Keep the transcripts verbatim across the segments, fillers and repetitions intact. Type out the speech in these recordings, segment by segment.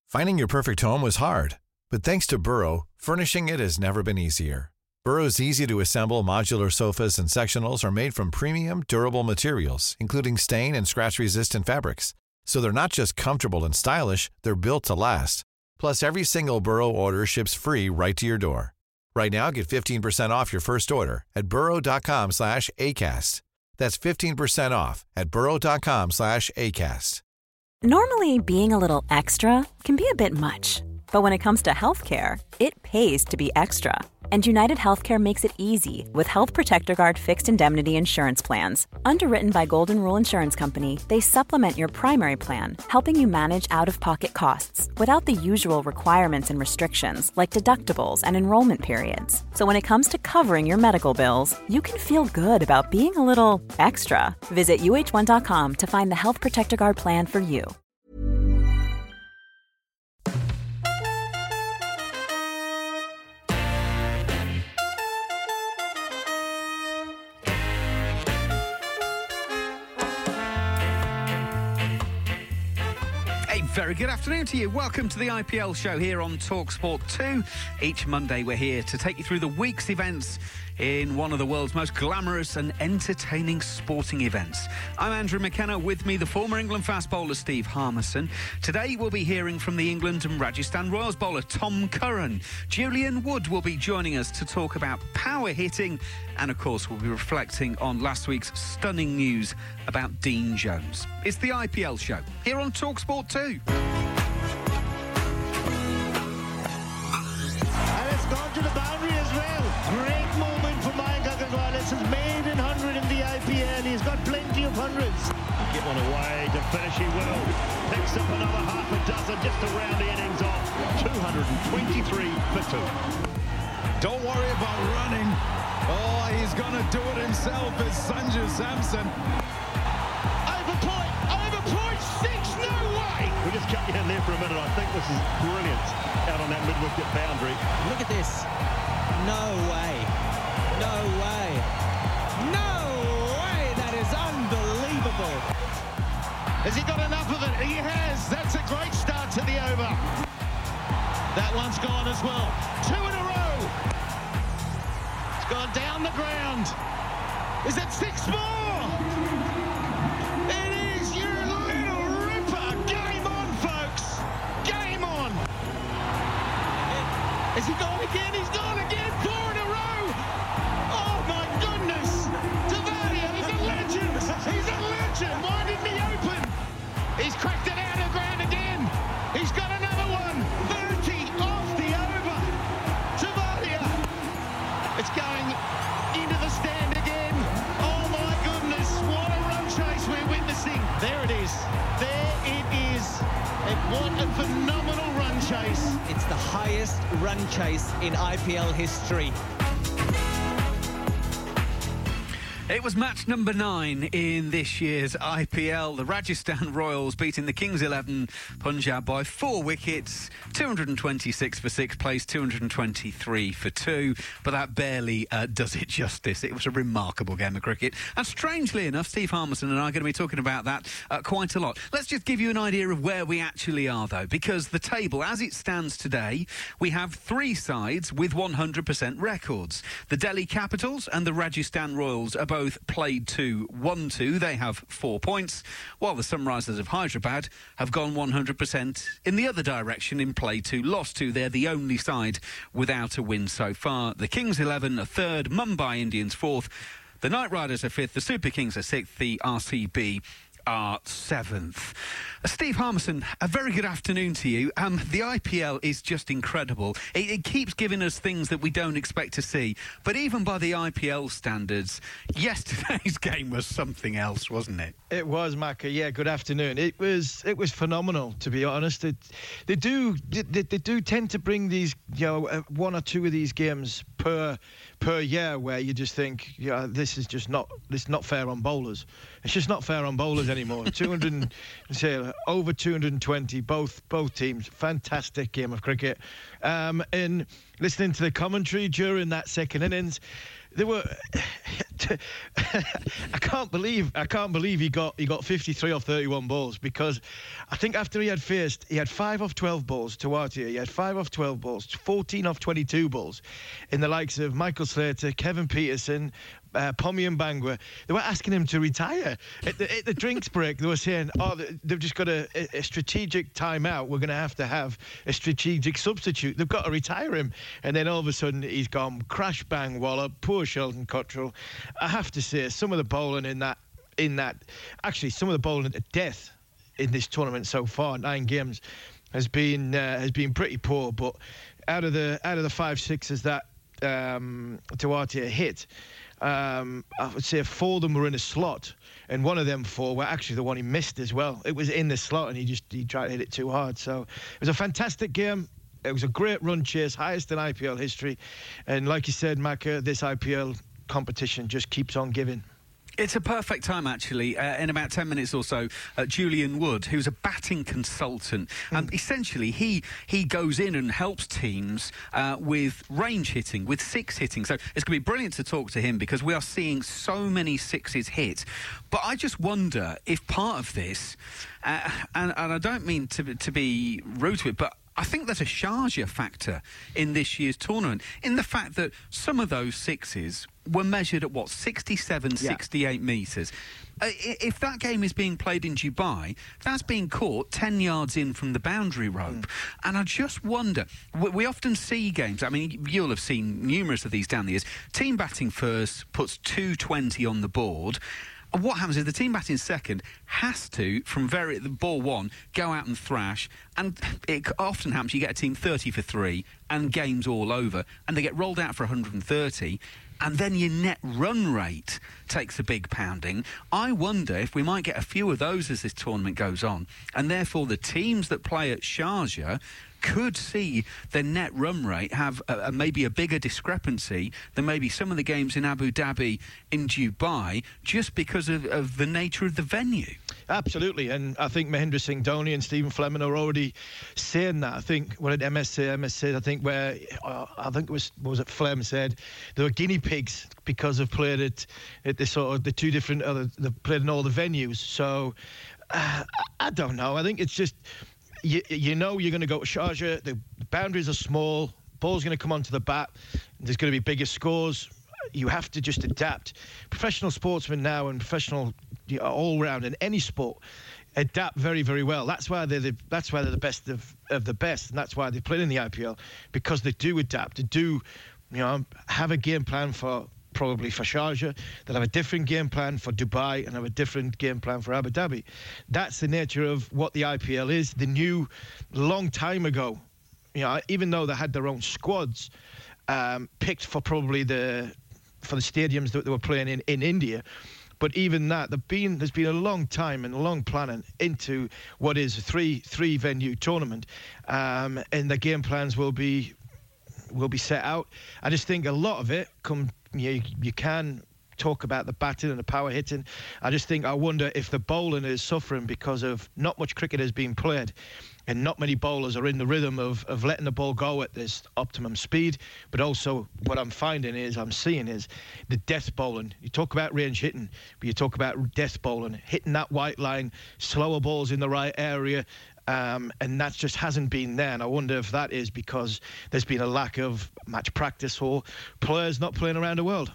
Finding your perfect home was hard, but thanks to Burrow, furnishing it has never been easier. Burrow's easy-to-assemble modular sofas and sectionals are made from premium, durable materials, including stain and scratch-resistant fabrics. So they're not just comfortable and stylish, they're built to last. Plus, every single Burrow order ships free right to your door. Right now, get fifteen percent off your first order at burrow.com slash ACAST. That's fifteen percent off at burrow.com slash ACAST. Normally, being a little extra can be a bit much. But when it comes to healthcare, it pays to be extra. And United Healthcare makes it easy with Health Protector Guard fixed indemnity insurance plans. Underwritten by Golden Rule Insurance Company, they supplement your primary plan, helping you manage out-of-pocket costs without the usual requirements and restrictions like deductibles and enrollment periods. So when it comes to covering your medical bills, you can feel good about being a little extra. Visit U H one dot com to find the Health Protector Guard plan for you. Very good afternoon to you. Welcome to the I P L show here on TalkSport two. Each Monday we're here to take you through the week's events in one of the world's most glamorous and entertaining sporting events. I'm Andrew McKenna, with me the former England fast bowler Steve Harmison. Today we'll be hearing from the England and Rajasthan Royals bowler Tom Curran. Julian Wood will be joining us to talk about power hitting, and of course we'll be reflecting on last week's stunning news about Dean Jones. It's the I P L show here on TalkSport two. And it's gone to the boundary as well. Great moment for Mayank Agarwal. It's his maiden hundred in the I P L. He's got plenty of hundreds. Get one away to finish, he will. Picks up another half a dozen just to round the innings off. two hundred twenty-three for two. Don't worry about running. Oh, he's going to do it himself. It's Sanju Samson. Over point, over point, six, no way. We'll just cut you in there for a minute. I think this is brilliant out on that mid-wicket boundary. Look at this. No way. No way. No way. That is unbelievable. Has he got enough of it? He has. That's a great start to the over. That one's gone as well. Two in a row. It's gone down the ground. Is it six more? It is, you little ripper. Game on, folks. Game on. Has he gone again? He's gone again. Four in a row. Oh, my goodness. Tavares, he's a legend. He's a legend. Why didn't he open? He's cracked it out of the ground again. He's got another one. thirty off the over. Tavares. It's going into the stand again. Oh, my goodness. What a run chase we're witnessing. There it is. There it is. And what a phenomenal run chase. It's the highest run chase in I P L history. It was match number nine in this year's I P L. The Rajasthan Royals beating the Kings eleven Punjab by four wickets. two hundred twenty-six for six plays, two hundred twenty-three for two. But that barely uh, does it justice. It was a remarkable game of cricket. And strangely enough, Steve Harmison and I are going to be talking about that uh, quite a lot. Let's just give you an idea of where we actually are, though, because the table, as it stands today, we have three sides with one hundred percent records. The Delhi Capitals and the Rajasthan Royals are both both played to one two. They have four points, while the Sunrisers of Hyderabad have gone one hundred percent in the other direction in play two, lost two. They're the only side without a win so far. The Kings eleven are third, Mumbai Indians fourth, the Knight Riders are fifth, the Super Kings are sixth, the R C B are seventh. Uh, Steve Harmison, a very good afternoon to you. Um, the I P L is just incredible. It, it keeps giving us things that we don't expect to see. But even by the I P L standards, yesterday's game was something else, wasn't it? It was, Macca. Yeah, good afternoon. It was it was phenomenal, to be honest. It, they do they, they do tend to bring these, you know, uh, one or two of these games per per year where you just think, yeah, this is just not this is not fair on bowlers. It's just not fair on bowlers anymore. two hundred, say, over two hundred twenty, both both teams. Fantastic game of cricket. Um, and listening to the commentary during that second innings, there were I can't believe I can't believe he got he got fifty-three off thirty-one balls, because I think after he had faced, he had five off twelve balls to Artia, he had five off twelve balls, fourteen off twenty-two balls, in the likes of Michael Slater, Kevin Peterson, Uh, Pommy and Bangwa. They were asking him to retire at the, at the drinks break. They were saying, "Oh, they've just got a, a strategic timeout. We're going to have to have a strategic substitute. They've got to retire him." And then all of a sudden, he's gone crash bang wallop. Poor Sheldon Cottrell. I have to say, some of the bowling in that, in that, actually, some of the bowling to death in this tournament so far, nine games, has been uh, has been pretty poor. But out of the out of the five sixes that um, Duarte hit, Um, I would say four of them were in a slot, and one of them four were actually the one he missed as well. It was in the slot, and he just he tried to hit it too hard. So it was a fantastic game. It was a great run chase, highest in I P L history. And like you said, Macca, this I P L competition just keeps on giving. It's a perfect time, actually. Uh, in about ten minutes or so, uh, Julian Wood, who's a batting consultant, um, mm. essentially he he goes in and helps teams uh, with range hitting, with six hitting. So it's going to be brilliant to talk to him, because we are seeing so many sixes hit. But I just wonder if part of this, uh, and, and I don't mean to to be rude to it, but I think there's a Sharjah factor in this year's tournament, in the fact that some of those sixes were measured at, what, sixty-seven, yeah. sixty-eight metres. Uh, if that game is being played in Dubai, that's being caught ten yards in from the boundary rope. Mm. And I just wonder, we, we often see games, I mean, you'll have seen numerous of these down the years, team batting first puts two twenty on the board. And what happens is the team batting second has to, from very the ball one, go out and thrash. And it often happens you get a team thirty for three and game's all over, and they get rolled out for one hundred thirty. And then your net run rate takes a big pounding. I wonder if we might get a few of those as this tournament goes on. And therefore the teams that play at Sharjah could see their net run rate have a, a, maybe a bigger discrepancy than maybe some of the games in Abu Dhabi, in Dubai, just because of, of the nature of the venue. Absolutely, and I think Mahendra Singh Dhoni and Stephen Fleming are already saying that. I think, what did M S say? M S said, I think, where, uh, I think it was, what was it, Flem said, they were guinea pigs because they've played at, at the sort of, the two different, other, they've played in all the venues. So, uh, I don't know. I think it's just, You, you know you're going to go to Sharjah, the boundaries are small, ball's going to come onto the bat, there's going to be bigger scores. You have to just adapt. Professional sportsmen now and professional, you know, all round in any sport adapt very, very well. That's why they're the, that's why they're the best of, of the best, and that's why they play in the I P L, because they do adapt. They do, you know, have a game plan for probably for Sharjah, they'll have a different game plan for Dubai and have a different game plan for Abu Dhabi. That's the nature of what the I P L is. They knew a long time ago, you know, even though they had their own squads um, picked for probably the for the stadiums that they were playing in in India, but even that, been, there's been a long time and a long planning into what is a three three venue tournament, um, and the game plans will be will be set out. I just think a lot of it come. You, you can talk about the batting and the power hitting. I just think, I wonder if the bowling is suffering because of not much cricket has been played and not many bowlers are in the rhythm of, of letting the ball go at this optimum speed. But also what I'm finding is, I'm seeing is the death bowling. You talk about range hitting, but you talk about death bowling, hitting that white line, slower balls in the right area. Um, and that just hasn't been there. And I wonder if that is because there's been a lack of match practice or players not playing around the world.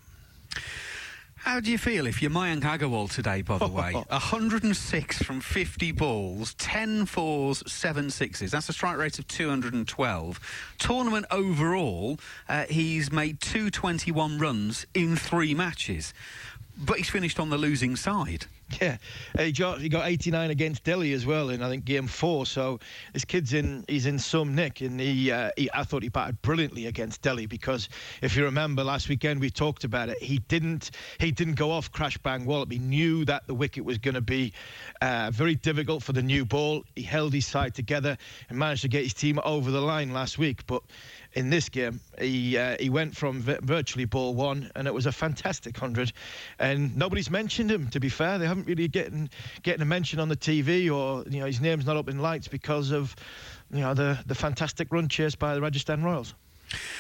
How do you feel if you're Mayank Agarwal today, by the way? one hundred six from fifty balls, ten fours, seven sixes. That's a strike rate of two hundred twelve. Tournament overall, uh, he's made two hundred twenty-one runs in three matches. But he's finished on the losing side. Yeah, he got, he got eighty-nine against Delhi as well in, I think, game four. So this kid's in, he's in some nick. And he, uh, he, I thought he batted brilliantly against Delhi, because if you remember last weekend we talked about it. He didn't, he didn't go off crash bang wallop. He knew that the wicket was going to be uh, very difficult for the new ball. He held his side together and managed to get his team over the line last week. But in this game, he uh, he went from v- virtually ball one, and it was a fantastic hundred. And nobody's mentioned him, to be fair. They haven't really getting getting a mention on the T V, or, you know, his name's not up in lights because of, you know, the the fantastic run chase by the Rajasthan Royals.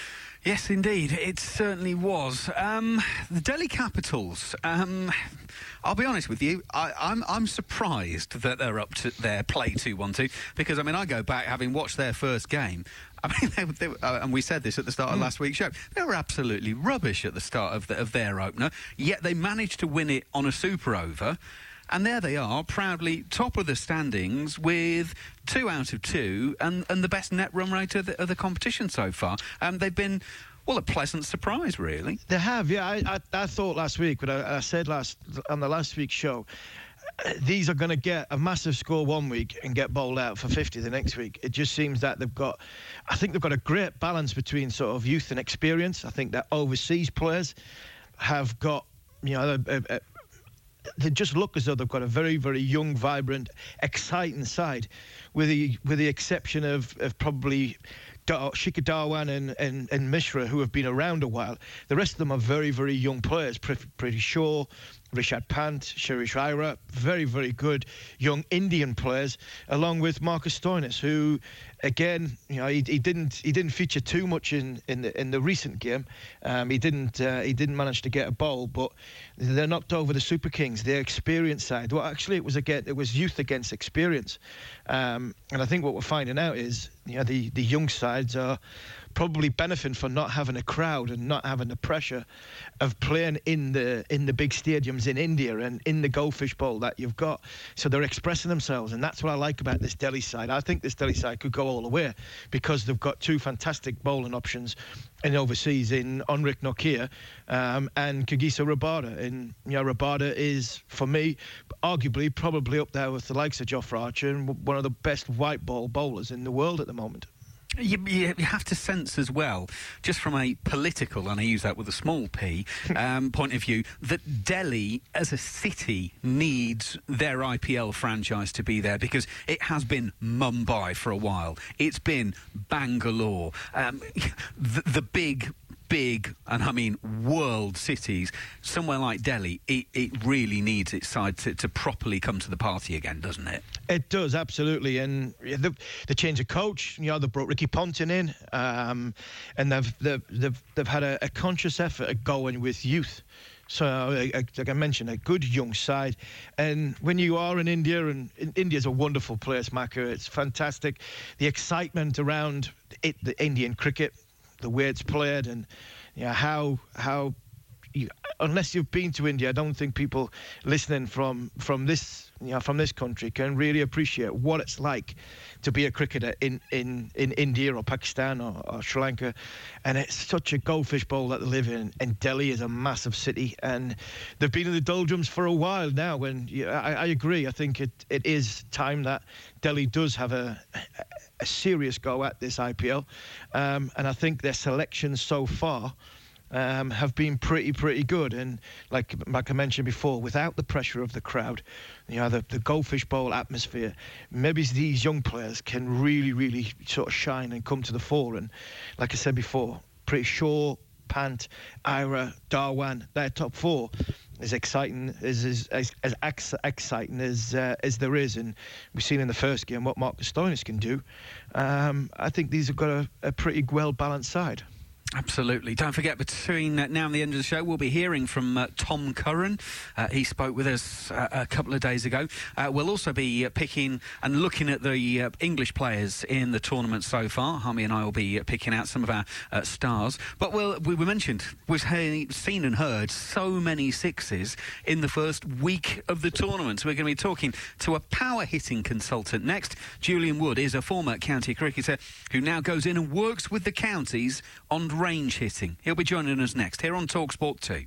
Yes, indeed. It certainly was. Um, the Delhi Capitals, um, I'll be honest with you, I, I'm, I'm surprised that they're up to their play two one two because, I mean, I go back having watched their first game. I mean, they, they, uh, and we said this at the start of mm. last week's show, they were absolutely rubbish at the start of, the, of their opener, yet they managed to win it on a super over. And there they are, proudly top of the standings with two out of two and, and the best net run rate of the, of the competition so far. Um, they've been, well, a pleasant surprise, really. They have, yeah. I, I, I thought last week, but I, I said last on the last week's show, these are going to get a massive score one week and get bowled out for fifty the next week. It just seems that they've got, I think they've got a great balance between sort of youth and experience. I think that overseas players have got, you know, a, a, a, they just look as though they've got a very, very young, vibrant, exciting side, with the with the exception of, of probably Dar- Shikhar Dhawan and, and, and Mishra, who have been around a while. The rest of them are very, very young players. Pretty, pretty sure. Rishabh Pant, Shirish Aira, very, very good young Indian players, along with Marcus Stoinis, who, again, you know, he, he didn't he didn't feature too much in, in the in the recent game. Um, he didn't uh, he didn't manage to get a bowl, but they knocked over the Super Kings, their experienced side. Well, actually, it was again it was youth against experience, um, and I think what we're finding out is, you know, the the young sides are probably benefiting from not having a crowd and not having the pressure of playing in the in the big stadiums in India and in the Goldfish Bowl that you've got. So they're expressing themselves, and that's what I like about this Delhi side. I think this Delhi side could go all the way because they've got two fantastic bowling options in overseas in Enric Nokia um, and Kagiso Rabada. And, you know, Rabada is, for me, arguably probably up there with the likes of Jofra Archer and one of the best white ball bowlers in the world at the moment. You, you have to sense as well, just from a political, and I use that with a small p, um, point of view, that Delhi as a city needs their I P L franchise to be there, because it has been Mumbai for a while. It's been Bangalore. Um, the, the big... big, and I mean world cities, somewhere like Delhi, it, it really needs its side to, to properly come to the party again, doesn't it? It does, absolutely. And the, the change of coach, you know, they brought Ricky Ponting in, um, and they've, they've, they've, they've had a, a conscious effort at going with youth. So, like I mentioned, a good young side. And when you are in India, and India's a wonderful place, Macca, it's fantastic. The excitement around it, the Indian cricket, the way it's played, and you know, how how you, unless you've been to India, I don't think people listening from from this you know from this country can really appreciate what it's like to be a cricketer in in, in India or Pakistan or, or Sri Lanka. And it's such a goldfish bowl that they live in, and Delhi is a massive city, and they've been in the doldrums for a while now. And yeah, I, I agree. I think it, it is time that Delhi does have a, a a serious go at this I P L, um, and I think their selections so far um, have been pretty, pretty good. And like, like I mentioned before, without the pressure of the crowd, you know, the, the Goldfish Bowl atmosphere, maybe these young players can really, really sort of shine and come to the fore. And like I said before, pretty sure Pant, Aira, Dhawan, their top four as exciting as as, as, as ex- exciting as uh, as there is, and we've seen in the first game what Marcus Stoinis can do. Um, I think these have got a, a pretty well balanced side. Absolutely. Don't forget, between now and the end of the show, we'll be hearing from uh, Tom Curran. Uh, he spoke with us uh, a couple of days ago. Uh, we'll also be uh, picking and looking at the uh, English players in the tournament so far. Harmy and I will be uh, picking out some of our uh, stars. But we'll, we, we mentioned, we've he- seen and heard so many sixes in the first week of the tournament. So we're going to be talking to a power-hitting consultant next. Julian Wood is a former county cricketer who now goes in and works with the counties on range hitting. He'll be joining us next here on TalkSport two.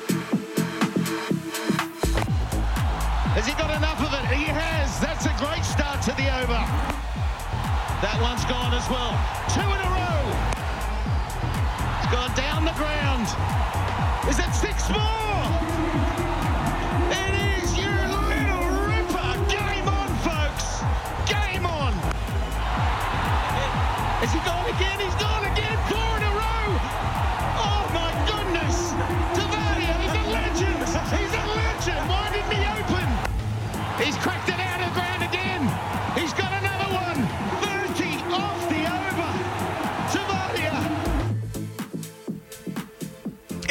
Has he got enough of it? He has. That's a great start to the over. That one's gone as well. Two in a row. It's gone down the ground. Is it six more? It is, you little ripper. Game on, folks. Game on. Has he gone again? He's gone again. Four in a row. Oh, my goodness. Tavaria, he's a legend. He's a legend. Why didn't he open? He's cracked it out of the ground again. He's got another one. thirty off the over. Tavaria.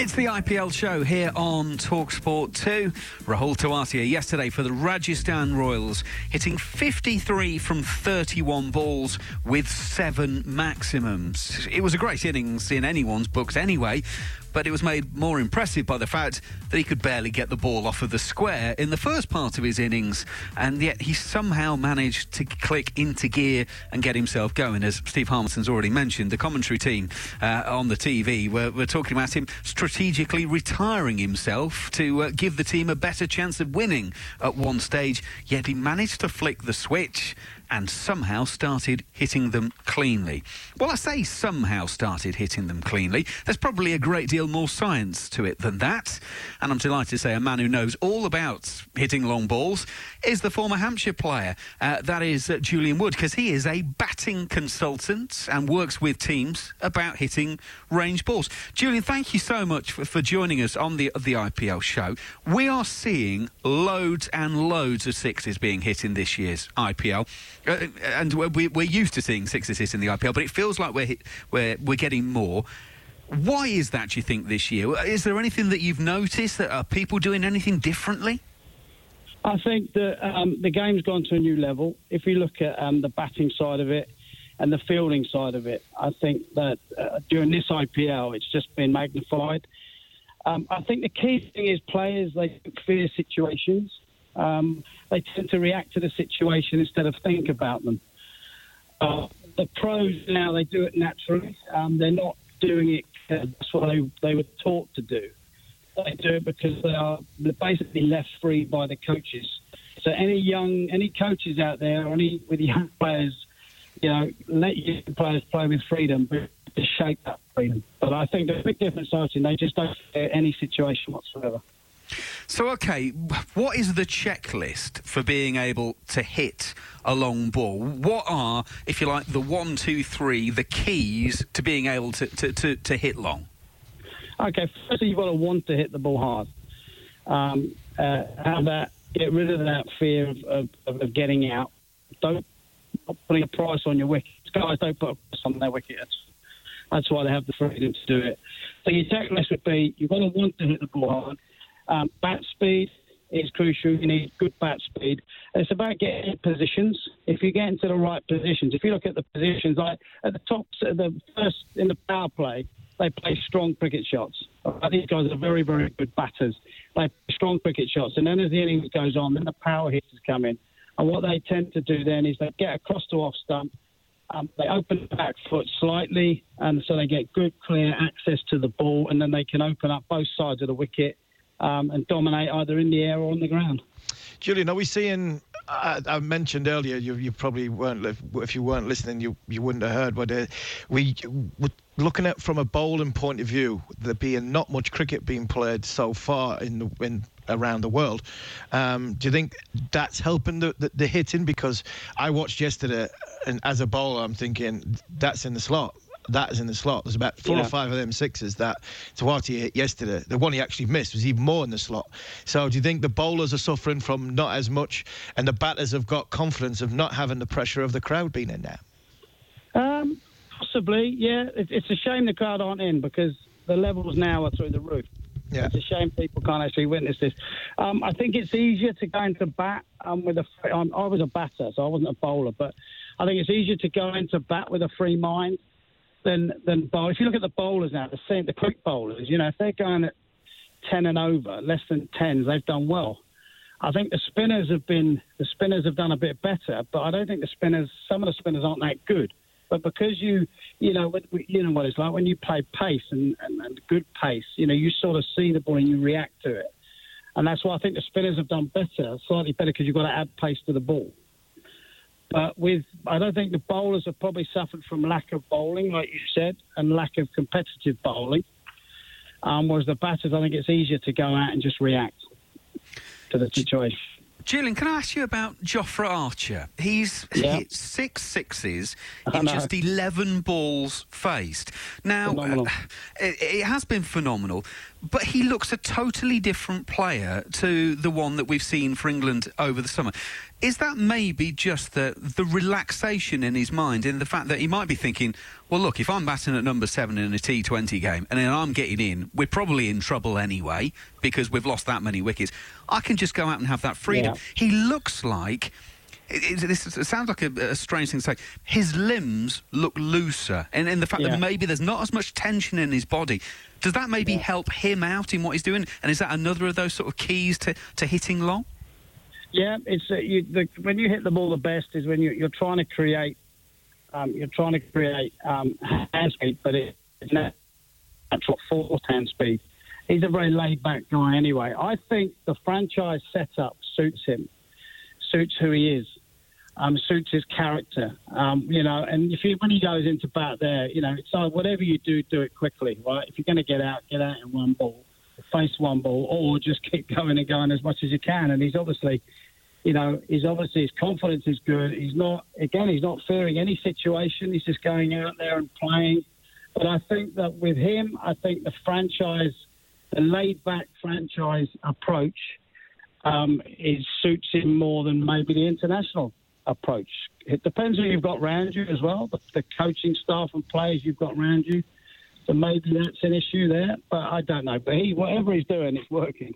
It's the I P L show here on TalkSport two. Rahul Tewatia yesterday for the Rajasthan Royals, hitting fifty-three from thirty-one balls with seven maximums. It was a great innings in anyone's books anyway, but it was made more impressive by the fact that he could barely get the ball off of the square in the first part of his innings, and yet he somehow managed to click into gear and get himself going. As Steve Harmison's already mentioned, the commentary team uh, on the T V were, were talking about him strategically retiring himself to uh, give the team a better chance of winning at one stage, yet he managed to flick the switch and somehow started hitting them cleanly. Well, I say somehow started hitting them cleanly. There's probably a great deal more science to it than that. And I'm delighted to say a man who knows all about hitting long balls is the former Hampshire player. Uh, that is uh, Julian Wood, because he is a batting consultant and works with teams about hitting range balls. Julian, thank you so much for, for joining us on the, the I P L show. We are seeing loads and loads of sixes being hit in this year's I P L. Uh, and we're, we're used to seeing sixes hit in the I P L, but it feels like we're, hit, we're, we're getting more. Why is that, do you think, this year? Is there anything that you've noticed? That are people doing anything differently? I think that um, the game's gone to a new level. If you look at um, the batting side of it and the fielding side of it, I think that uh, during this I P L, it's just been magnified. Um, I think the key thing is players, they fear situations. Um, they tend to react to the situation instead of think about them. Uh, the pros now, they do it naturally. Um, they're not doing it because that's what they, they were taught to do. They do it because they are basically left free by the coaches. So any young, any coaches out there, or any with young players, you know, let your players play with freedom, but to shape that freedom. But I think the big difference is they just don't fear any situation whatsoever. So, OK, what is the checklist for being able to hit a long ball? What are, if you like, the one, two, three, the keys to being able to, to, to, to hit long? OK, firstly, you've got to want to hit the ball hard. Um, uh, have that, get rid of that fear of, of, of getting out. Don't not putting a price on your wickets. Guys don't put a price on their wickets. That's why they have the freedom to do it. So your checklist would be, you've got to want to hit the ball hard. Um, bat speed is crucial. You need good bat speed. It's about getting positions. If you get into the right positions, if you look at the positions, like at the top, the first in the power play, they play strong cricket shots. These guys are very, very good batters. They play strong cricket shots. And then as the innings goes on, then the power hitters come in. And what they tend to do then is they get across to off stump. Um, they open the back foot slightly, and so they get good, clear access to the ball, and then they can open up both sides of the wicket um, and dominate either in the air or on the ground. Julian, are we seeing... I, I mentioned earlier, you, you probably weren't, if you weren't listening, you, you wouldn't have heard, but uh, we were looking at from a bowling point of view, there being not much cricket being played so far in the, in around the world. Um, do you think that's helping the, the, the hitting? Because I watched yesterday, and as a bowler, I'm thinking, that's in the slot. That is in the slot. There's about four yeah. or five of them sixes that Tewatia hit yesterday. The one he actually missed was even more in the slot. So do you think the bowlers are suffering from not as much, and the batters have got confidence of not having the pressure of the crowd being in there? Um, possibly, yeah. It, it's a shame the crowd aren't in, because the levels now are through the roof. Yeah. It's a shame people can't actually witness this. Um, I think it's easier to go into bat um, with a... Um, I was a batter, so I wasn't a bowler, but I think it's easier to go into bat with a free mind than than bowl. If you look at the bowlers now, the same, the quick bowlers, you know, if they're going at ten and over, less than tens, they've done well. I think the spinners have been the spinners have done a bit better, but I don't think the spinners. Some of the spinners aren't that good. But because you, you know, you know what it's like when you play pace and, and, and good pace. You know, you sort of see the ball and you react to it, and that's why I think the spinners have done better, slightly better, because you've got to add pace to the ball. But with, I don't think the bowlers have probably suffered from lack of bowling, like you said, and lack of competitive bowling. Um, whereas the batters, I think it's easier to go out and just react to the situation. Julian, can I ask you about Jofra Archer? He's yeah. hit six sixes in just eleven balls faced. Now, uh, it, it has been phenomenal, but he looks a totally different player to the one that we've seen for England over the summer. Is that maybe just the, the relaxation in his mind, in the fact that he might be thinking, well, look, if I'm batting at number seven in a T twenty game and then I'm getting in, we're probably in trouble anyway because we've lost that many wickets. I can just go out and have that freedom. Yeah. He looks like... It, it, this it sounds like a, a strange thing to say. His limbs look looser, and in the fact yeah. that maybe there's not as much tension in his body. Does that maybe yeah. help him out in what he's doing? And is that another of those sort of keys to, to hitting long? Yeah, it's uh, you, the, when you hit the ball the best is when you, you're trying to create um, you're trying to create um, hand speed, but it, it's not natural forced hand speed. He's a very laid back guy anyway. I think the franchise setup suits him, suits who he is. Um, suits his character, um, you know, and if he, when he goes into bat there, you know, it's like whatever you do, do it quickly, right? If you're going to get out, get out in one ball, face one ball, or just keep going and going as much as you can. And he's obviously, you know, he's obviously, his confidence is good. He's not, again, he's not fearing any situation. He's just going out there and playing. But I think that with him, I think the franchise, the laid-back franchise approach um, is suits him more than maybe the international approach. It depends who you've got around you as well, the, the coaching staff and players you've got around you. So maybe that's an issue there, but I don't know. But he, whatever he's doing, it's working.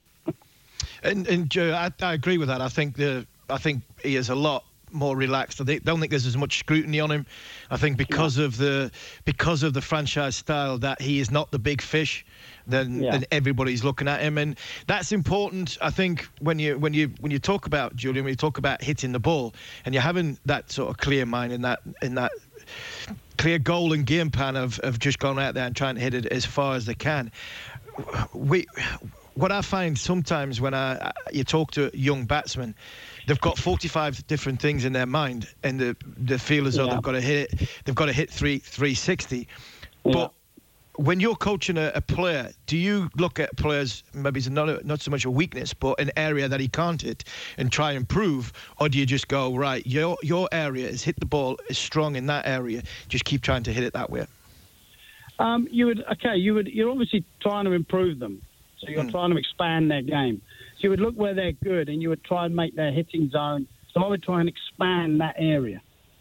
and and Joe, I, I agree with that. I think the I think he is a lot more relaxed. I don't think there's as much scrutiny on him. I think because yeah. of the because of the franchise style that he is not the big fish, then, yeah. then everybody's looking at him, and that's important. I think when you when you when you talk about Julian, when you talk about hitting the ball, and you're having that sort of clear mind in that in that clear goal and game plan of of just going out there and trying to hit it as far as they can. We. What I find sometimes when I, you talk to young batsmen, they've got forty-five different things in their mind, and they, they feel as though yeah. they've got to hit it. They've got to hit three three sixty. Yeah. But when you're coaching a, a player, do you look at players, maybe it's not a, not so much a weakness, but an area that he can't hit, and try and improve, or do you just go, right, your your area is hit the ball is strong in that area, just keep trying to hit it that way? Um, you would okay. You would. You're obviously trying to improve them. So you're mm. trying to expand their game. So you would look where they're good and you would try and make their hitting zone. So I would try and expand that area.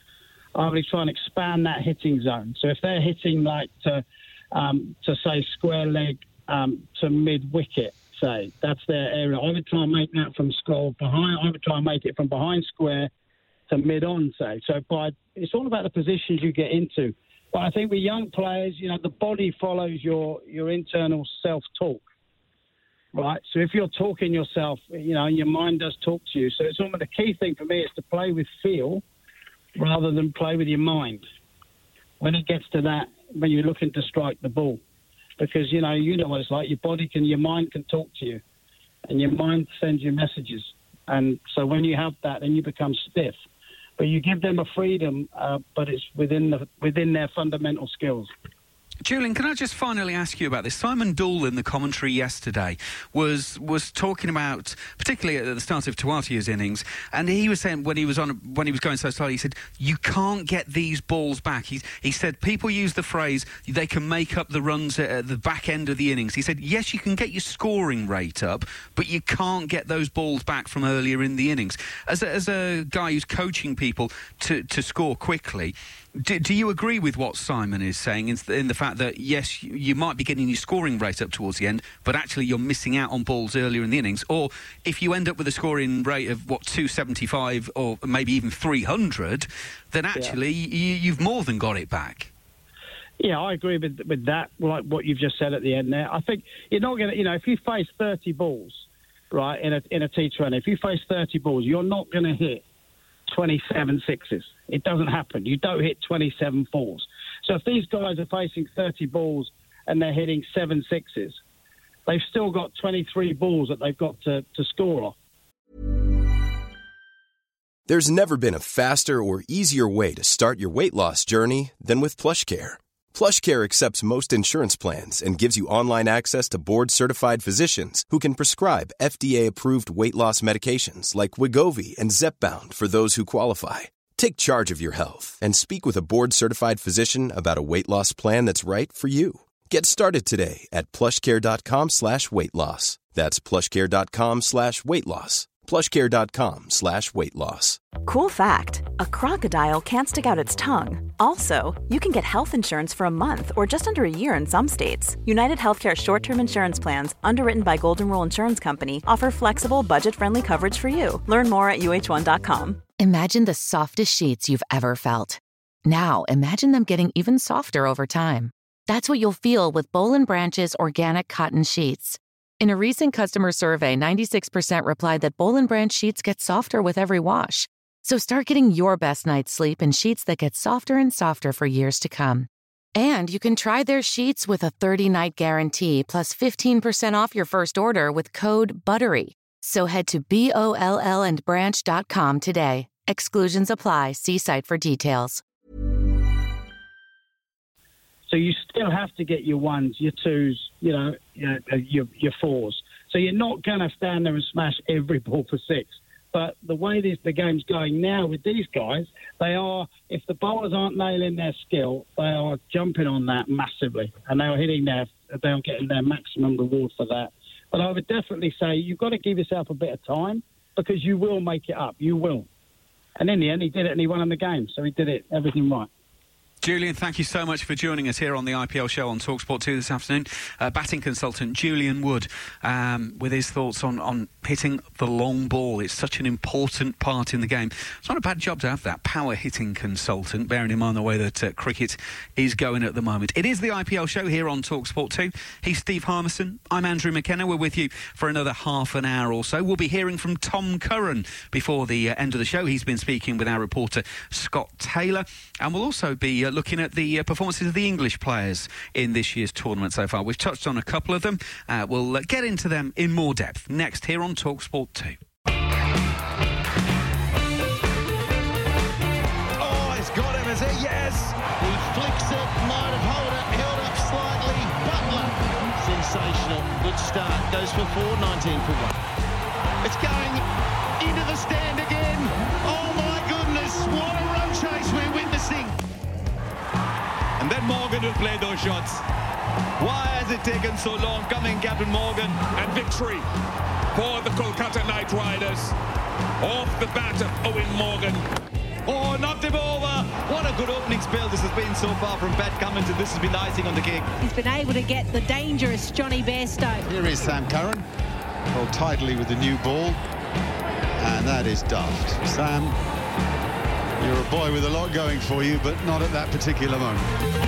I would try and expand that hitting zone. So if they're hitting like to, um, to say, square leg um, to mid-wicket, say, that's their area. I would try and make that from square behind. I would try and make it from behind square to mid-on, say. So by it's all about the positions you get into. But I think with young players, you know, the body follows your, your internal self-talk. Right, so if you're talking yourself, you know, your mind does talk to you. So it's almost the key thing for me is to play with feel rather than play with your mind. When it gets to that, when you're looking to strike the ball, because you know, you know what it's like. Your body can, your mind can talk to you, and your mind sends you messages. And so when you have that, then you become stiff. But you give them a freedom, uh, but it's within the within their fundamental skills. Julian, can I just finally ask you about this? Simon Doull in the commentary yesterday was was talking about, particularly at the start of Tuatia's innings, and he was saying when he was on when he was going so slowly, he said you can't get these balls back. He he said people use the phrase they can make up the runs at the back end of the innings. He said yes, you can get your scoring rate up, but you can't get those balls back from earlier in the innings. As a, as a guy who's coaching people to to score quickly. Do, do you agree with what Simon is saying in, in the fact that, yes, you, you might be getting your scoring rate up towards the end, but actually you're missing out on balls earlier in the innings? Or if you end up with a scoring rate of, what, two seventy-five or maybe even three hundred, then actually yeah. you, you've more than got it back. Yeah, I agree with with that, like what you've just said at the end there. I think you're not going to, you know, if you face thirty balls, right, in a, in a T twenty, if you face thirty balls, you're not going to hit twenty-seven sixes. It doesn't happen. You don't hit twenty-seven fours. So if these guys are facing thirty balls and they're hitting seven sixes, they've still got twenty-three balls that they've got to, to score off. There's never been a faster or easier way to start your weight loss journey than with PlushCare. PlushCare accepts most insurance plans and gives you online access to board-certified physicians who can prescribe F D A-approved weight loss medications like Wegovy and Zepbound for those who qualify. Take charge of your health and speak with a board-certified physician about a weight loss plan that's right for you. Get started today at plushcare.com slash weight loss. That's plushcare.com slash weight loss. plushcare.com slash weight loss. Cool fact, a crocodile can't stick out its tongue. Also, you can get health insurance for a month or just under a year in some states. United Healthcare short-term insurance plans, underwritten by Golden Rule Insurance Company, offer flexible, budget-friendly coverage for you. Learn more at U H one dot com. Imagine the softest sheets you've ever felt. Now, imagine them getting even softer over time. That's what you'll feel with Boll and Branch's organic cotton sheets. In a recent customer survey, ninety-six percent replied that Boll and Branch sheets get softer with every wash. So start getting your best night's sleep in sheets that get softer and softer for years to come. And you can try their sheets with a thirty-night guarantee plus fifteen percent off your first order with code BUTTERY. So head to B O L L and branch dot com today. Exclusions apply. See site for details. So you still have to get your ones, your twos, you know, your your, your fours. So you're not going to stand there and smash every ball for six. But the way this, the game's going now with these guys, they are, if the bowlers aren't nailing their skill, they are jumping on that massively. And they are hitting their, they are getting their maximum reward for that. But I would definitely say you've got to give yourself a bit of time because you will make it up. You will. And in the end, he did it and he won the game. So he did it, everything right. Julian, thank you so much for joining us here on the I P L show on TalkSport two this afternoon. Uh, batting consultant Julian Wood um, with his thoughts on, on hitting the long ball. It's such an important part in the game. It's not a bad job to have that power hitting consultant, bearing in mind the way that uh, cricket is going at the moment. It is the I P L show here on TalkSport two. He's Steve Harmison. I'm Andrew McKenna. We're with you for another half an hour or so. We'll be hearing from Tom Curran before the uh, end of the show. He's been speaking with our reporter Scott Taylor. And we'll also be uh, looking at the uh, performances of the English players in this year's tournament so far. We've touched on a couple of them. Uh, we'll uh, get into them in more depth next here on TalkSport two. Oh, he's got him, is it? Yes! He flicks it, might have held it, held up slightly. Butler, sensational. Good start, goes for four, nineteen for one. It's going into the stand again. Oh my goodness, what a run chase we're witnessing. And then Morgan will play those shots. Why has it taken so long? Coming, Captain Morgan. And victory for the Kolkata Knight Riders. Off the bat of Owen Morgan. Oh, knocked him over. What a good opening spell this has been so far from Pat Cummins, and this has been the icing on the cake. He's been able to get the dangerous Johnny Bairstow. Here is Sam Curran, held tidily with the new ball, and that is daft. Sam, you're a boy with a lot going for you, but not at that particular moment.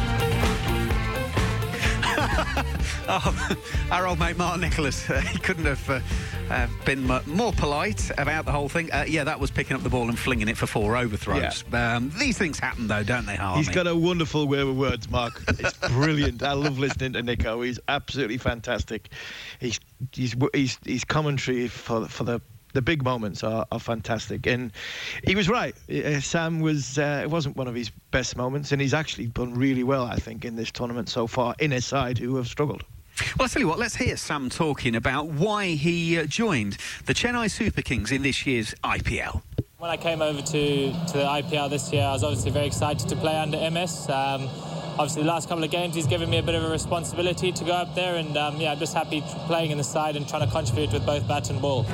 Oh, our old mate Mark Nicholas, uh, he couldn't have uh, uh, been m- more polite about the whole thing. Uh, yeah, that was picking up the ball and flinging it for four overthrows. Yeah. Um, these things happen, though, don't they, Harmy? He's got a wonderful way with words, Mark. It's brilliant. I love listening to Nico. He's absolutely fantastic. He's he's he's, he's commentary for for the. The big moments are, are fantastic, and he was right. Uh, Sam was uh, it wasn't one of his best moments, and he's actually done really well, I think, in this tournament so far in a side who have struggled. Well, I'll tell you what, let's hear Sam talking about why he uh, joined the Chennai Super Kings in this year's I P L. When I came over to, to the I P L this year, I was obviously very excited to play under M S. Um, obviously, the last couple of games, he's given me a bit of a responsibility to go up there, and um, yeah, I'm just happy playing in the side and trying to contribute with both bat and ball.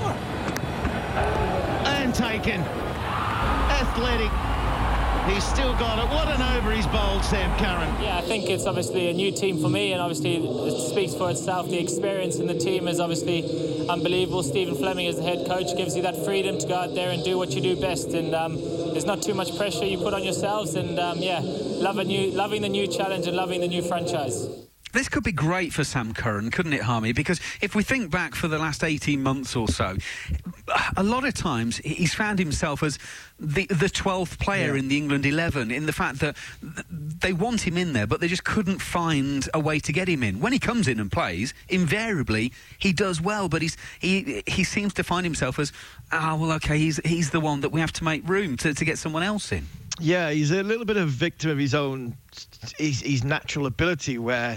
And taken. Athletic. He's still got it. What an over he's bowled, Sam Curran. Yeah, I think it's obviously a new team for me, and obviously it speaks for itself. The experience in the team is obviously unbelievable. Stephen Fleming as the head coach gives you that freedom to go out there and do what you do best, and um, there's not too much pressure you put on yourselves, and um, yeah, love a new, loving the new challenge and loving the new franchise. This could be great for Sam Curran, couldn't it, Harmy? Because if we think back for the last eighteen months or so, a lot of times he's found himself as the the twelfth player yeah. in the England eleven, in the fact that they want him in there, but they just couldn't find a way to get him in. When he comes in and plays, invariably he does well, but he's he he seems to find himself as, ah, oh, well, OK, he's he's the one that we have to make room to, to get someone else in. Yeah, he's a little bit of a victim of his own, his, his natural ability, where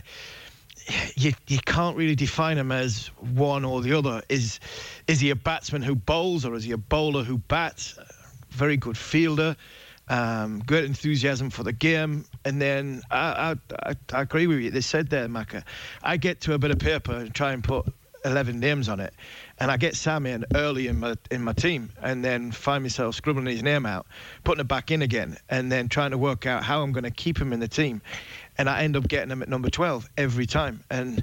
you you can't really define him as one or the other. Is is he a batsman who bowls, or is he a bowler who bats? Very good fielder, um, great enthusiasm for the game. And then I, I, I, I agree with you. They said there, Macca, I get to a bit of paper and try and put eleven names on it, and I get Sam in early in my in my team, and then find myself scribbling his name out, putting it back in again, and then trying to work out how I'm going to keep him in the team, and I end up getting him at number twelve every time, and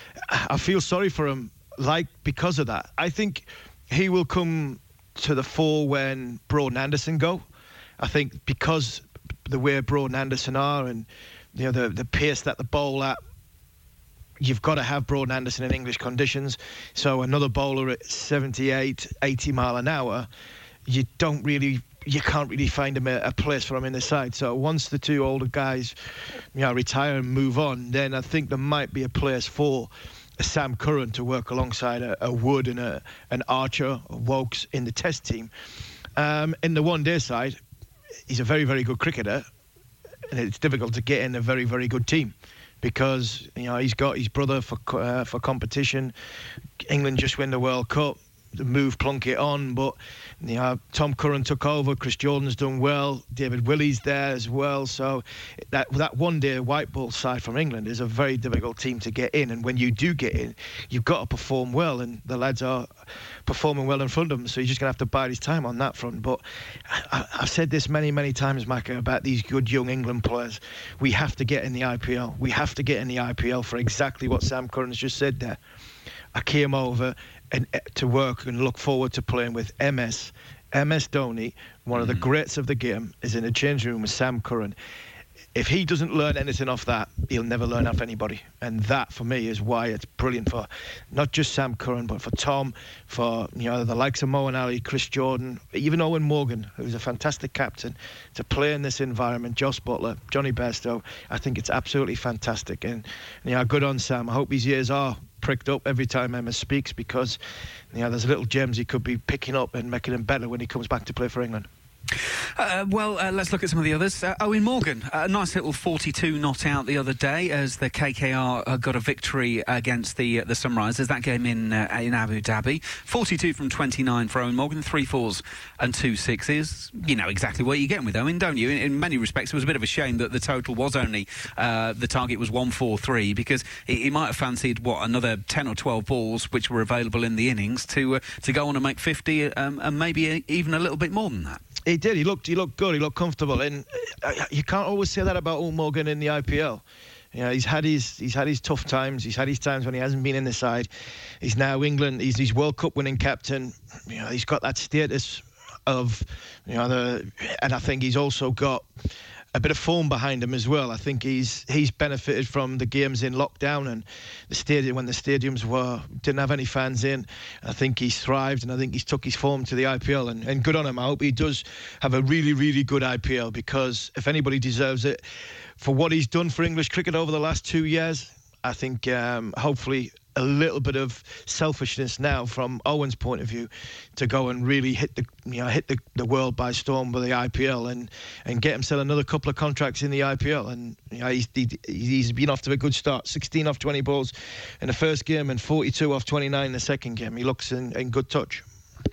I feel sorry for him, like, because of that. I think he will come to the fore when Broad and Anderson go. I think because the way Broad and Anderson are, and you know the the pace that the bowl at, you've got to have Broad and Anderson in English conditions. So another bowler at seventy-eight, eighty mile an hour, you don't really, you can't really find him a, a place for him in the side. So once the two older guys, you know, retire and move on, then I think there might be a place for a Sam Curran to work alongside a, a Wood and a, an Archer or Wokes in the Test team. Um, in the one-day side, he's a very, very good cricketer, and it's difficult to get in a very, very good team, because you know he's got his brother for uh, for competition. England just win the World Cup, the move Plunkett on, but you know Tom Curran took over. Chris Jordan's done well. David Willey's there as well. So that that one-day white ball side from England is a very difficult team to get in. And when you do get in, you've got to perform well, and the lads are performing well in front of them. So you're just going to have to bide his time on that front. But I, I've said this many, many times, Macca, about these good young England players. We have to get in the I P L. We have to get in the I P L for exactly what Sam Curran's just said there. I came over and to work and look forward to playing with M S. M S Dhoni, one of the greats of the game, is in a change room with Sam Curran. If he doesn't learn anything off that, he'll never learn off anybody. And that, for me, is why it's brilliant for not just Sam Curran, but for Tom, for you know the likes of Moeen Ali, Chris Jordan, even Eoin Morgan, who's a fantastic captain, to play in this environment. Jos Buttler, Johnny Bairstow. I think it's absolutely fantastic. And you know, good on Sam. I hope his ears are pricked up every time Emma speaks, because you know there's little gems he could be picking up and making him better when he comes back to play for England. Uh, well, uh, let's look at some of the others. Uh, Eoin Morgan, a nice little forty-two not out the other day as the K K R uh, got a victory against the uh, the Sunrisers. That game in uh, in Abu Dhabi. forty-two from twenty-nine for Eoin Morgan, three fours and two sixes. You know exactly what you're getting with Eoin, don't you? In, in many respects, it was a bit of a shame that the total was only, uh, the target was one forty-three, because he, he might have fancied, what, another ten or twelve balls which were available in the innings to uh, to go on and make fifty, um, and maybe even a little bit more than that. He did. He looked. He looked good. He looked comfortable. And you can't always say that about Eoin Morgan in the I P L. You know, he's had his he's had his tough times. He's had his times when he hasn't been in the side. He's now England. He's he's World Cup winning captain. You know, he's got that status of, you know, the, and I think he's also got a bit of form behind him as well. I think he's he's benefited from the games in lockdown and the stadium when the stadiums were didn't have any fans in. I think he's thrived, and I think he's took his form to the I P L, and, and good on him. I hope he does have a really, really good I P L, because if anybody deserves it for what he's done for English cricket over the last two years, I think um, hopefully a little bit of selfishness now from Owen's point of view to go and really hit the you know hit the, the world by storm with the I P L and and get himself another couple of contracts in the I P L. And you know, he's he, he's been off to a good start. sixteen off twenty balls in the first game and forty-two off twenty-nine in the second game. He looks in, in good touch.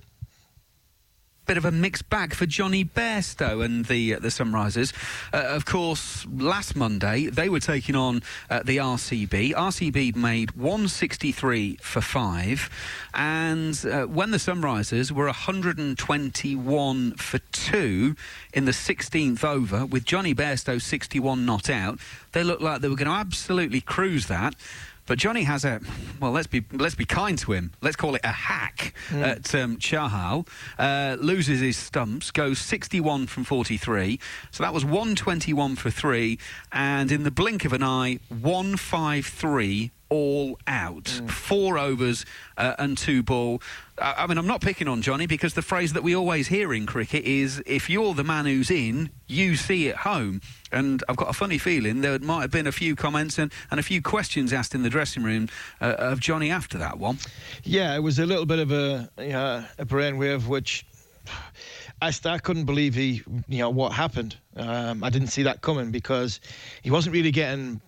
Bit of a mixed bag for Johnny Bairstow and the uh, the Sunrisers. Uh, of course, last Monday they were taking on uh, the R C B. R C B made one sixty-three for five, and uh, when the Sunrisers were one twenty-one for two in the sixteenth over, with Johnny Bairstow sixty-one not out, they looked like they were going to absolutely cruise that. But Johnny has a, well, let's be let's be kind to him. Let's call it a hack mm. at um, Chahal. Uh, loses his stumps, goes sixty-one from forty-three. So that was one twenty-one for three. And in the blink of an eye, one fifty-three all out. Mm. Four overs uh, and two ball. I, I mean, I'm not picking on Johnny, because the phrase that we always hear in cricket is, if you're the man who's in, you see it home. And I've got a funny feeling there might have been a few comments and, and a few questions asked in the dressing room uh, of Johnny after that one. Yeah, it was a little bit of a, you know, a brainwave, which I, I couldn't believe he, you know, what happened. Um, I didn't see that coming because he wasn't really getting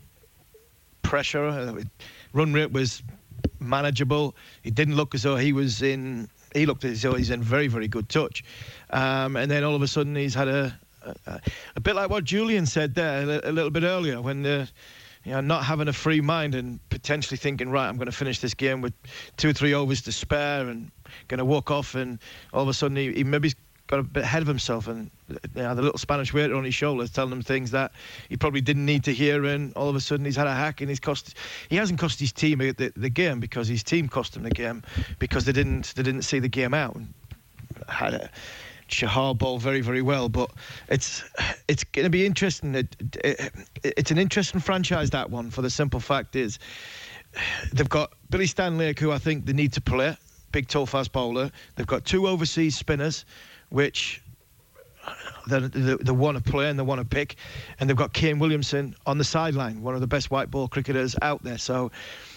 pressure. Run rate was manageable. It didn't look as though he was in. He looked as though he's in very, very good touch. Um, and then all of a sudden he's had a, a, a bit like what Julian said there a, a little bit earlier, when the, you know, not having a free mind and potentially thinking, right, I'm going to finish this game with two or three overs to spare and going to walk off, and all of a sudden he, he maybe got a bit ahead of himself, and you know, the little Spanish waiter on his shoulders telling him things that he probably didn't need to hear, and all of a sudden he's had a hack, and he's cost. He hasn't cost his team the, the game because his team cost him the game because they didn't they didn't see the game out and had a Shahar ball very very well. But it's it's going to be interesting. It, it, it's an interesting franchise, that one, for the simple fact is they've got Billy Stanlake, who I think they need to play, big tall fast bowler. They've got two overseas spinners, which they, they, they want to play and they want to pick, and they've got Kane Williamson on the sideline, one of the best white ball cricketers out there. So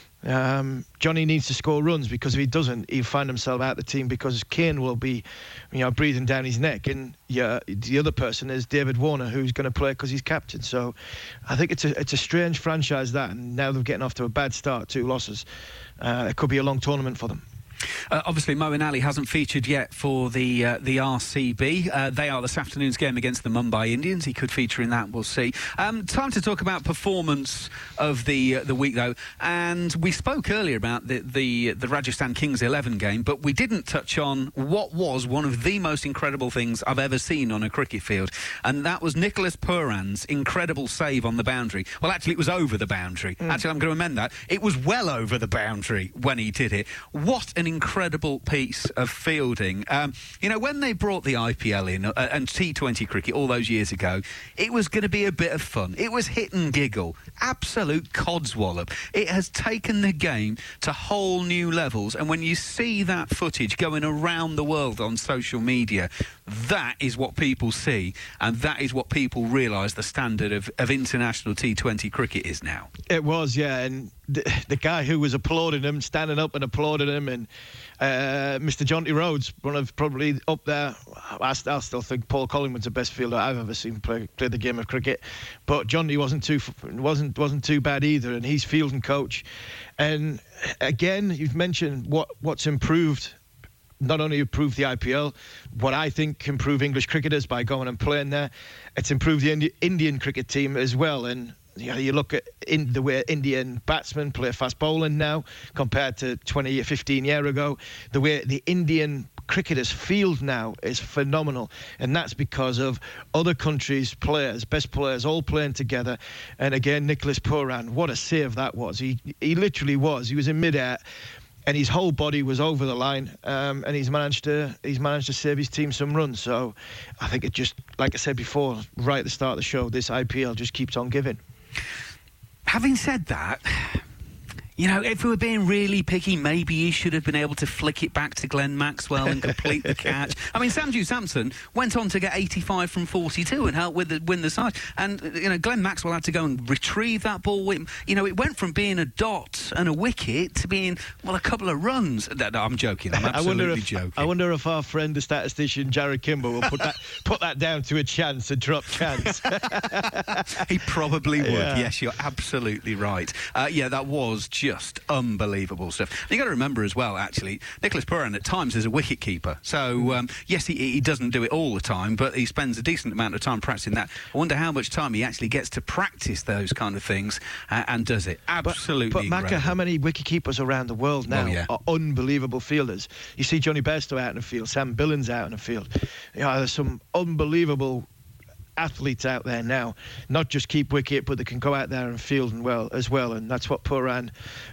um, Johnny needs to score runs, because if he doesn't, he'll find himself out the team, because Kane will be, you know, breathing down his neck, and yeah, the other person is David Warner, who's going to play because he's captain. So I think it's a it's a strange franchise, that, and now they're getting off to a bad start, two losses. Uh, it could be a long tournament for them. Uh, obviously, Moeen Ali hasn't featured yet for the uh, the R C B. Uh, they are this afternoon's game against the Mumbai Indians. He could feature in that. We'll see. Um, time to talk about performance of the uh, the week, though. And we spoke earlier about the, the the Rajasthan Kings eleven game, but we didn't touch on what was one of the most incredible things I've ever seen on a cricket field, and that was Nicholas Purran's incredible save on the boundary. Well, actually, it was over the boundary. Mm. Actually, I'm going to amend that. It was well over the boundary when he did it. What an incredible piece of fielding. Um, you know, when they brought the I P L in uh, and T twenty cricket all those years ago, it was going to be a bit of fun. It was hit and giggle. Absolute codswallop. It has taken the game to whole new levels, and when you see that footage going around the world on social media, that is what people see, and that is what people realise the standard of, of international T twenty cricket is now. It was, yeah, and the, the guy who was applauding him, standing up and applauding him, and uh, Mister Jonty Rhodes, one of probably up there. I, I still think Paul Collingwood's the best fielder I've ever seen play, play the game of cricket, but Jonty wasn't too wasn't wasn't too bad either, and he's fielding coach. And again, you've mentioned what what's improved. Not only improve the I P L, what I think improve English cricketers by going and playing there, it's improved the Indi- Indian cricket team as well. And you know, you look at in the way Indian batsmen play fast bowling now compared to twenty, fifteen years ago, the way the Indian cricketers field now is phenomenal, and that's because of other countries' players, best players, all playing together. And again, Nicholas Purran, what a save that was. He he literally was. He was in midair, and his whole body was over the line, um, and he's managed to he's managed to save his team some runs. So I think it just, like I said before, right at the start of the show, this I P L just keeps on giving. Having said that, you know, if we were being really picky, maybe he should have been able to flick it back to Glenn Maxwell and complete the catch. I mean, Sanju Samson went on to get eighty-five from forty-two and help with the, win the side. And, you know, Glenn Maxwell had to go and retrieve that ball with him. You know, it went from being a dot and a wicket to being, well, a couple of runs. No, no, I'm joking. I'm absolutely I wonder if, joking. I wonder if our friend, the statistician, Jared Kimber, will put that put that down to a chance, a drop chance. He probably would. Yeah. Yes, you're absolutely right. Uh, yeah, that was just Just unbelievable stuff. And you've got to remember as well, actually, Nicholas Purran at times is a wicket keeper. So, um, yes, he, he doesn't do it all the time, but he spends a decent amount of time practicing that. I wonder how much time he actually gets to practice those kind of things uh, and does it. Absolutely. But, but Macca, how many wicket keepers around the world now oh, yeah. are unbelievable fielders? You see Johnny Bairstow out in the field, Sam Billings out in the field. You know, there's some unbelievable athletes out there now, not just keep wicket, but they can go out there and field and well as well, and that's what Purran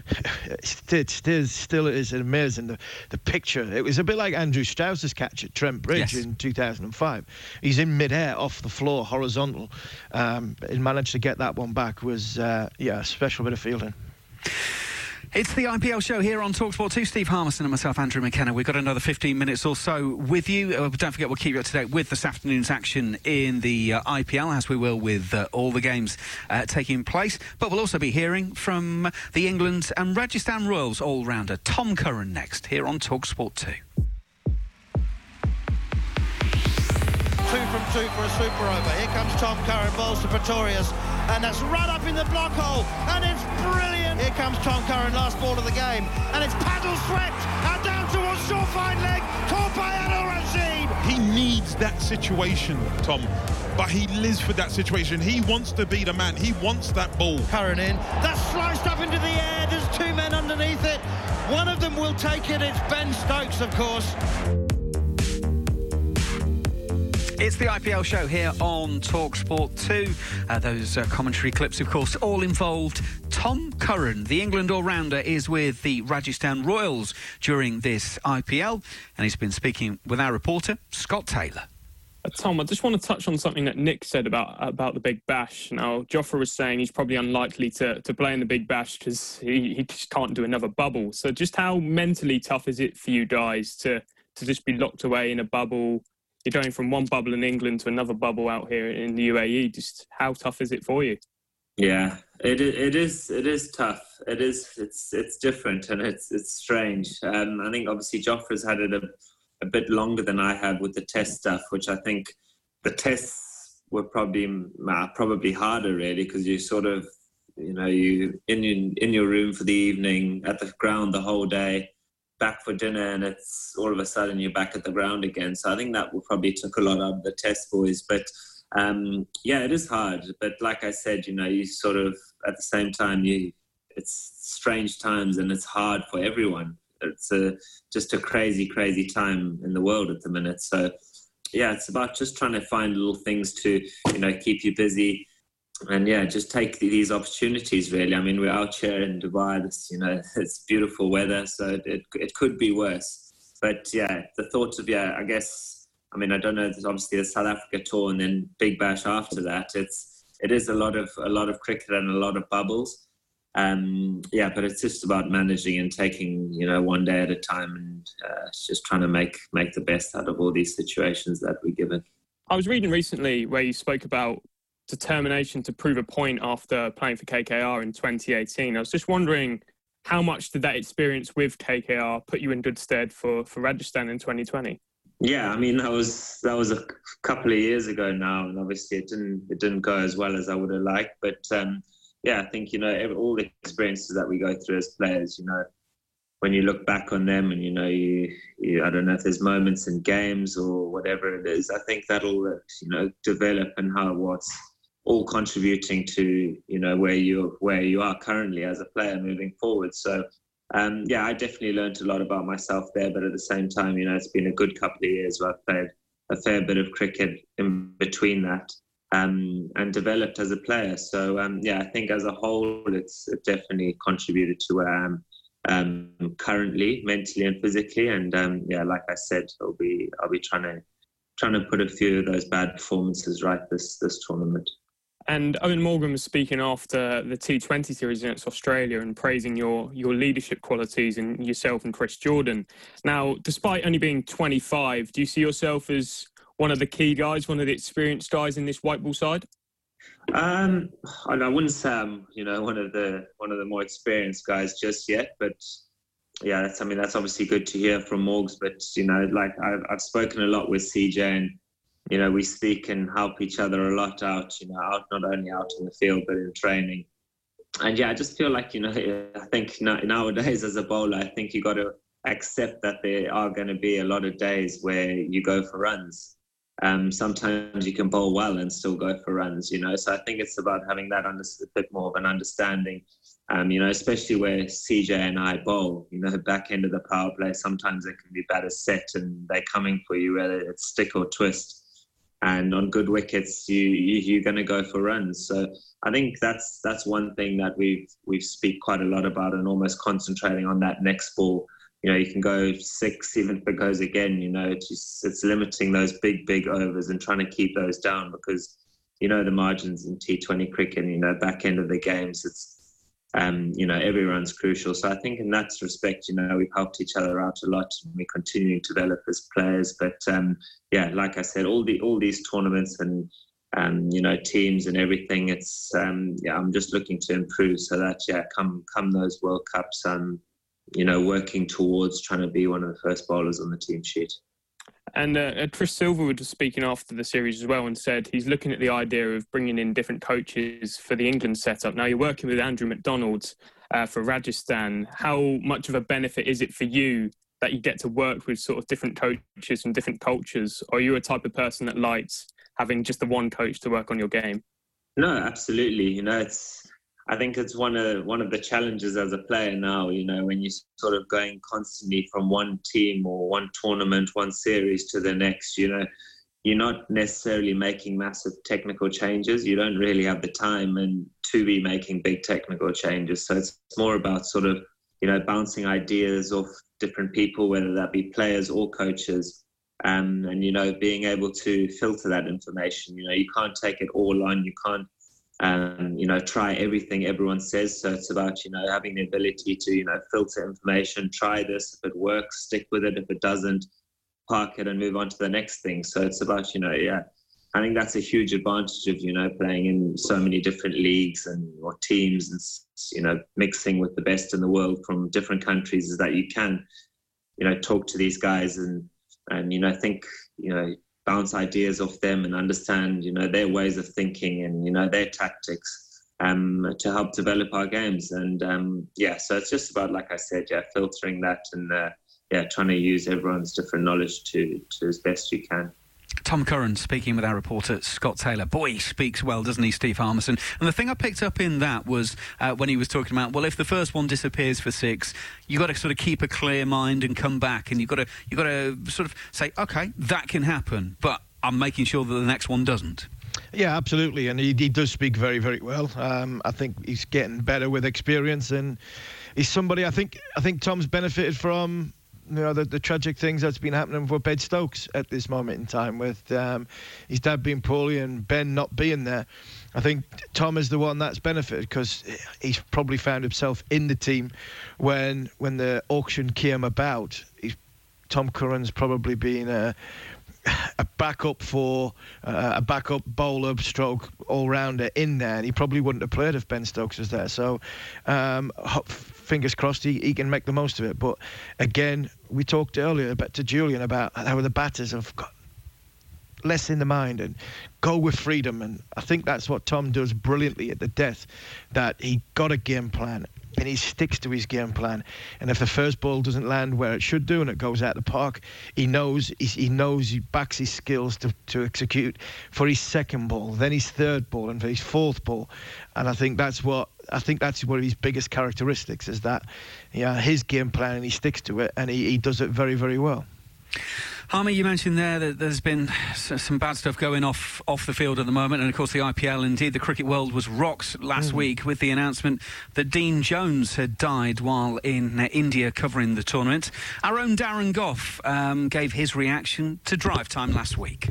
still, still, still is amazing. The, the picture, it was a bit like Andrew Strauss's catch at Trent Bridge yes. in two thousand five. He's in mid-air, off the floor, horizontal, um, and managed to get that one back. Was uh, yeah, a special bit of fielding. It's the I P L show here on TalkSport two. Steve Harmison and myself, Andrew McKenna. We've got another fifteen minutes or so with you. Uh, don't forget, we'll keep you up to date with this afternoon's action in the uh, I P L, as we will with uh, all the games uh, taking place. But we'll also be hearing from the England and Rajasthan Royals all-rounder Tom Curran next here on TalkSport two. two for a super over. Here comes Tom Curran, balls to Pretorius, and that's right up in the block hole, and it's brilliant. Here comes Tom Curran, last ball of the game, and it's paddle swept and down towards surefine leg, caught by Adil Rashid. He needs that situation, Tom, but he lives for that situation. He wants to be the man. He wants that ball. Curran in, that's sliced up into the air. There's two men underneath it. One of them will take it. It's Ben Stokes, of course. It's the I P L show here on TalkSport two. Uh, those uh, commentary clips, of course, all involved Tom Curran. The England all-rounder is with the Rajasthan Royals during this I P L, and he's been speaking with our reporter, Scott Taylor. Uh, Tom, I just want to touch on something that Nick said about about the Big Bash. Now, Jofra was saying he's probably unlikely to, to play in the Big Bash because he, he just can't do another bubble. So just how mentally tough is it for you guys to, to just be locked away in a bubble? You're going from one bubble in England to another bubble out here in the U A E. Just how tough is it for you? Yeah, it it is it is tough. It is it's it's different and it's it's strange. Um, I think obviously Jofra's had it a, a bit longer than I have with the test stuff, which I think the tests were probably uh, probably harder really because you sort of you know you in your, in your room for the evening at the ground the whole day. Back for dinner and it's all of a sudden you're back at the ground again. So I think that probably took a lot out of the test boys. But um, yeah, it is hard. But like I said, you know, you sort of at the same time, you it's strange times and it's hard for everyone. It's a, just a crazy, crazy time in the world at the minute. So yeah, it's about just trying to find little things to, you know, keep you busy. And yeah, just take these opportunities. Really, I mean, we're out here in Dubai. This, you know, it's beautiful weather, so it it could be worse. But yeah, the thought of yeah, I guess. I mean, I don't know. There's obviously the South Africa tour and then Big Bash after that. It's it is a lot of a lot of cricket and a lot of bubbles. Um, yeah, but it's just about managing and taking you know one day at a time and uh, just trying to make make the best out of all these situations that we're given. I was reading recently where you spoke about determination to prove a point after playing for K K R in twenty eighteen. I was just wondering how much did that experience with K K R put you in good stead for, for Rajasthan in twenty twenty? Yeah, I mean that was that was a couple of years ago now, and obviously it didn't it didn't go as well as I would have liked. But um, yeah, I think you know every, all the experiences that we go through as players, you know, when you look back on them, and you know, you, you I don't know if there's moments in games or whatever it is. I think that'll you know develop and how what's all contributing to, you know, where you where you are currently as a player moving forward. So, um, yeah, I definitely learned a lot about myself there. But at the same time, you know, it's been a good couple of years where I've played a fair bit of cricket in between that um, and developed as a player. So, um, yeah, I think as a whole, it's it definitely contributed to where I am um, currently, mentally and physically. And, um, yeah, like I said, I'll be I'll be trying to trying to put a few of those bad performances right this this tournament. And Eoin Morgan was speaking after the T twenty series against Australia and praising your your leadership qualities in yourself and Chris Jordan. Now, despite only being twenty-five, do you see yourself as one of the key guys, one of the experienced guys in this white ball side? Um, I wouldn't say I'm, you know, one of the one of the more experienced guys just yet, but yeah, that's I mean that's obviously good to hear from Morgs. But you know, like I've I've spoken a lot with C J and. You know, we speak and help each other a lot out, you know, out not only out in the field, but in training. And yeah, I just feel like, you know, I think nowadays as a bowler, I think you got to accept that there are going to be a lot of days where you go for runs. Um, sometimes you can bowl well and still go for runs, you know. So I think it's about having that under, a bit more of an understanding, um, you know, especially where C J and I bowl, you know, back end of the power play, sometimes it can be better set and they're coming for you, whether it's stick or twist. And on good wickets, you, you you're going to go for runs. So I think that's that's one thing that we've we've speak quite a lot about, and almost concentrating on that next ball. You know, you can go six, even if it goes again. You know, it's just, it's limiting those big big overs and trying to keep those down because you know the margins in T twenty cricket. You know, back end of the games, it's um you know every run's crucial. So I think in that respect, you know, we've helped each other out a lot. And we're continuing to develop as players, but um. Yeah, like I said, all the all these tournaments and um, you know teams and everything. It's um, yeah, I'm just looking to improve so that yeah, come come those World Cups, um, you know, working towards trying to be one of the first bowlers on the team sheet. And uh, Chris Silver was speaking after the series as well and said he's looking at the idea of bringing in different coaches for the England setup. Now, you're working with Andrew McDonald uh, for Rajasthan. How much of a benefit is it for you that you get to work with sort of different coaches from different cultures? Or are you a type of person that likes having just the one coach to work on your game? No, absolutely. You know, it's... I think it's one of one of the challenges as a player now, you know, when you're sort of going constantly from one team or one tournament, one series to the next, you know, you're not necessarily making massive technical changes. You don't really have the time and to be making big technical changes. So it's more about sort of, you know, bouncing ideas off different people, whether that be players or coaches, um, and, you know, being able to filter that information. You know, you can't take it all on. You can't, Um, you know, try everything everyone says. So it's about, you know, having the ability to, you know, filter information, try this. If it works, stick with it. If it doesn't, park it and move on to the next thing. So it's about, you know, yeah, I think that's a huge advantage of, you know, playing in so many different leagues and or teams and, you know, mixing with the best in the world from different countries, is that you can, you know, talk to these guys and, and, you know, think, you know, bounce ideas off them and understand, you know, their ways of thinking and, you know, their tactics um, to help develop our games. And, um, yeah, so it's just about, like I said, yeah, filtering that and, uh, yeah, trying to use everyone's different knowledge to, to as best you can. Tom Curran speaking with our reporter Scott Taylor. Boy, he speaks well, doesn't he, Steve Harmison? And the thing I picked up in that was uh, when he was talking about, well, if the first one disappears for six, you've got to sort of keep a clear mind and come back, and you've got to you've got to sort of say, OK, that can happen, but I'm making sure that the next one doesn't. Yeah, absolutely. And he, he does speak very, very well. Um, I think he's getting better with experience, and he's somebody I think I think Tom's benefited from, you know, the, the tragic things that's been happening for Ben Stokes at this moment in time, with um, his dad being poorly and Ben not being there. I think Tom is the one that's benefited, because he's probably found himself in the team when when the auction came about. He's, Tom Curran's probably been a, a backup for uh, a backup bowler stroke all-rounder in there, and he probably wouldn't have played if Ben Stokes was there. So um, fingers crossed he, he can make the most of it. But again, we talked earlier about to Julian about how the batters have got less in the mind and go with freedom, and I think that's what Tom does brilliantly at the death, that he got a game plan and he sticks to his game plan. And if the first ball doesn't land where it should do and it goes out the park, he knows he knows he backs his skills to, to execute for his second ball, then his third ball, and for his fourth ball. And I think that's what I think that's one of his biggest characteristics, is that, yeah, his game plan, and he sticks to it, and he, he does it very, very well. Harmy, you mentioned there that there's been some bad stuff going off off the field at the moment, and of course the I P L, indeed the cricket world, was rocked last mm. week with the announcement that Dean Jones had died while in uh, India covering the tournament. Our own Darren Gough um, gave his reaction to Drive Time last week.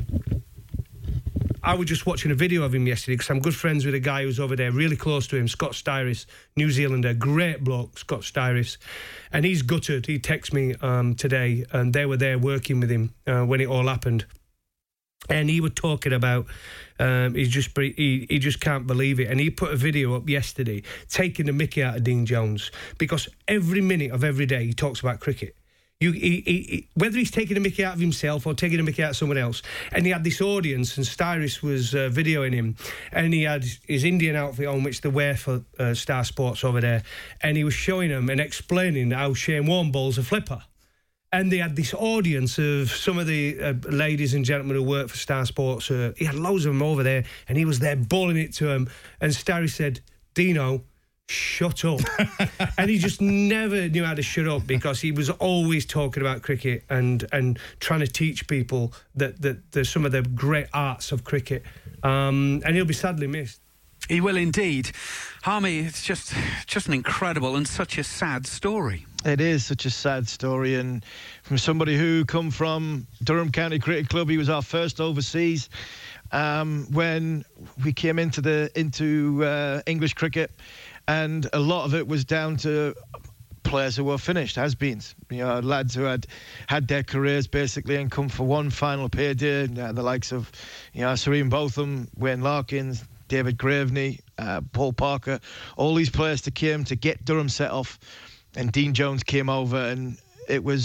I was just watching a video of him yesterday, because I'm good friends with a guy who's over there, really close to him, Scott Styris, New Zealander, great bloke, Scott Styris. And he's gutted. He texted me um, today, and they were there working with him uh, when it all happened. And he was talking about, um, he just he, he just can't believe it. And he put a video up yesterday taking the mickey out of Dean Jones, because every minute of every day he talks about cricket. You, he, he, whether he's taking a mickey out of himself or taking a mickey out of someone else. And he had this audience, and Styris was uh, videoing him, and he had his Indian outfit on, which they wear for uh, Star Sports over there, and he was showing them and explaining how Shane Warne bowls a flipper. And they had this audience of some of the uh, ladies and gentlemen who work for Star Sports. Uh, he had loads of them over there, and he was there bowling it to them. And Styris said, "Dino, shut up." And he just never knew how to shut up, because he was always talking about cricket and and trying to teach people that that there's some of the great arts of cricket, um, and he'll be sadly missed. He will indeed. Harmy, it's just just an incredible and such a sad story. It is such a sad story, and from somebody who come from Durham County Cricket Club, he was our first overseas um, when we came into the into uh, English cricket. And a lot of it was down to players who were finished, has-beens. You know, lads who had had their careers basically and come for one final payday. You know, the likes of, you know, Serene Botham, Wayne Larkins, David Graveney, uh, Paul Parker, all these players that came to get Durham set off. And Dean Jones came over, and it was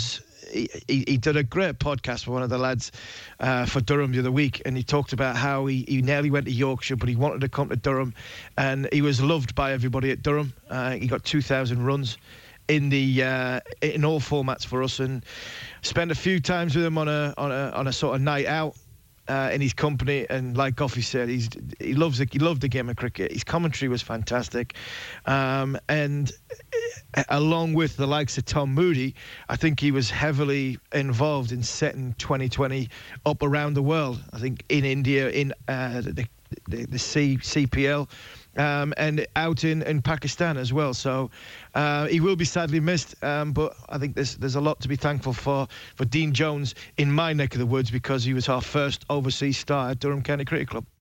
he, he, he did a great podcast with one of the lads uh, for Durham the other week, and he talked about how he, he nearly went to Yorkshire, but he wanted to come to Durham, and he was loved by everybody at Durham. Uh, he got two thousand runs in the uh, in all formats for us, and spent a few times with him on a on a on a sort of night out. Uh, in his company, and like Goffey said, he's he loves the, he loved the game of cricket. His commentary was fantastic, um, and uh, along with the likes of Tom Moody, I think he was heavily involved in setting twenty twenty up around the world. I think in India, in uh, the the, the C, CPL. Um, and out in, in Pakistan as well. So uh, he will be sadly missed, um, but I think there's there's a lot to be thankful for for Dean Jones in my neck of the woods, because he was our first overseas star at Durham County Cricket Club.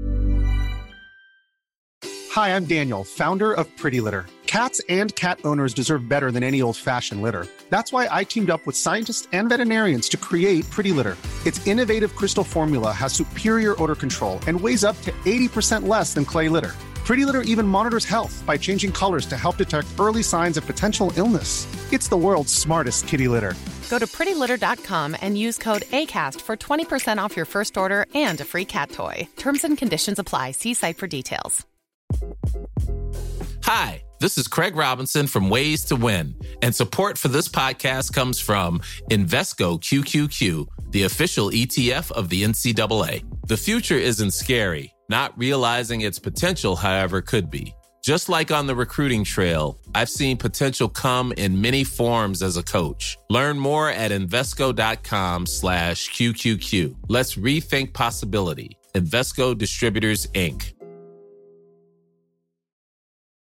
Hi, I'm Daniel, founder of Pretty Litter. Cats and cat owners deserve better than any old-fashioned litter. That's why I teamed up with scientists and veterinarians to create Pretty Litter. Its innovative crystal formula has superior odor control and weighs up to eighty percent less than clay litter. Pretty Litter even monitors health by changing colors to help detect early signs of potential illness. It's the world's smartest kitty litter. Go to pretty litter dot com and use code ACAST for twenty percent off your first order and a free cat toy. Terms and conditions apply. See site for details. Hi, this is Craig Robinson from Ways to Win, and support for this podcast comes from Invesco Q Q Q, the official E T F of the N C double A. The future isn't scary. Not realizing its potential, however, could be. Just like on the recruiting trail, I've seen potential come in many forms as a coach. Learn more at Invesco.com slash QQQ. Let's rethink possibility. Invesco Distributors, Incorporated.